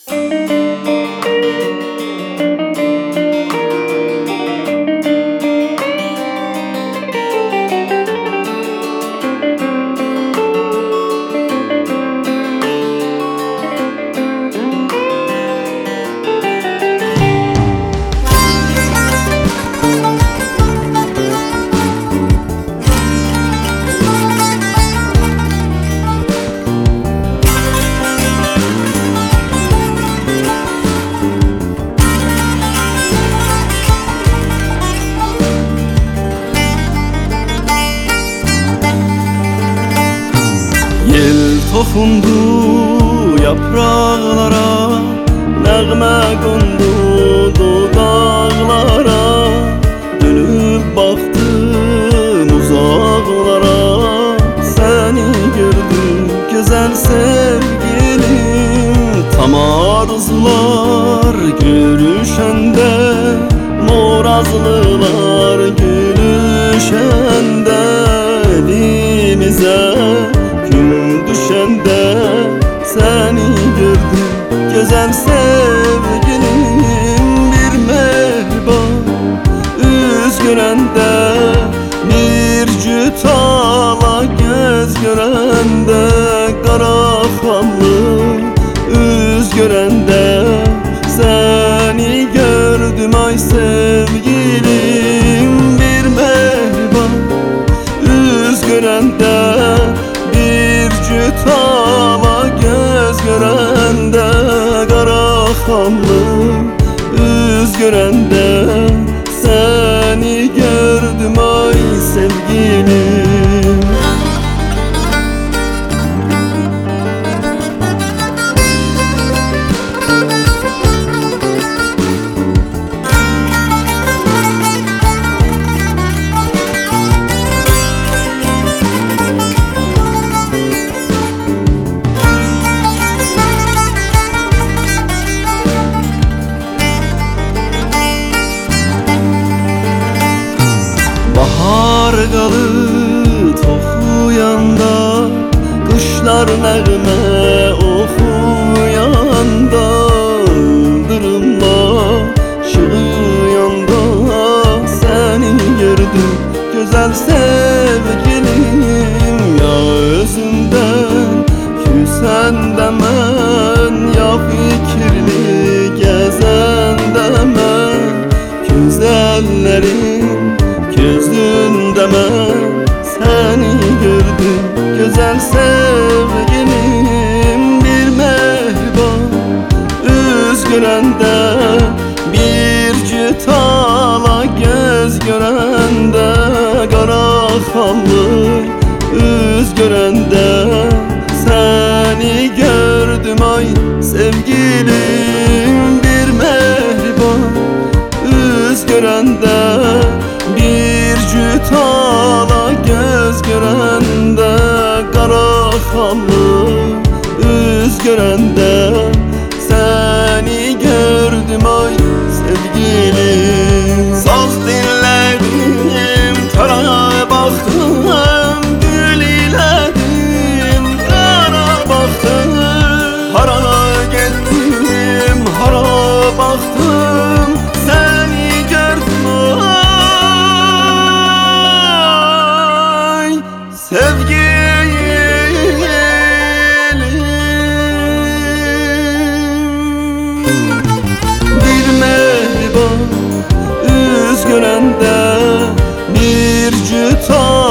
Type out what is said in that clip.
Yel toxundu yapraqlara, nəğmə qondu dodaqlara. Dönüb baxdım uzaqlara, səni gördüm gözəl sevgilim. Tam arzular görüşəndə, morazlılar gülüşəndə, elimizə düşəndə səni gördüm gözəl sevgilim. Bir mehriban üz görəndə, bir cüt ala göz görəndə, qara xallı üz görəndə səni gördüm ay sevgilim. Bir mehriban üz görəndə, tala göz görəndə, qara xanlı üz görəndə səni gördüm ay sevgilim. Bahar qalı toxuyanda, qışlar nəğmə oxuyanda, ildırımla şığıyanda səni gördüm gözəl sevgilim. Ya özündən küsəndə mən, ya fikirli gəzəndə mən, güzəllərin gözündə mən səni gördüm gözəl sevgilim. Bir mehriban üz görəndə, bir cüt ala göz görəndə, qara xallı üz görəndə səni gördüm ay sevgilim. Bir mehriban üz görəndə, bir cüt ala göz görəndə, qara xallı üz görəndə səni gördüm ay sevgilim. Saz dinlədim, tara baxdım, gül ilədim, qara baxdım. Hara getdim, hara baxdım, səni gördüm ay sevgilim. Bir mehriban üz görəndə, bir cüt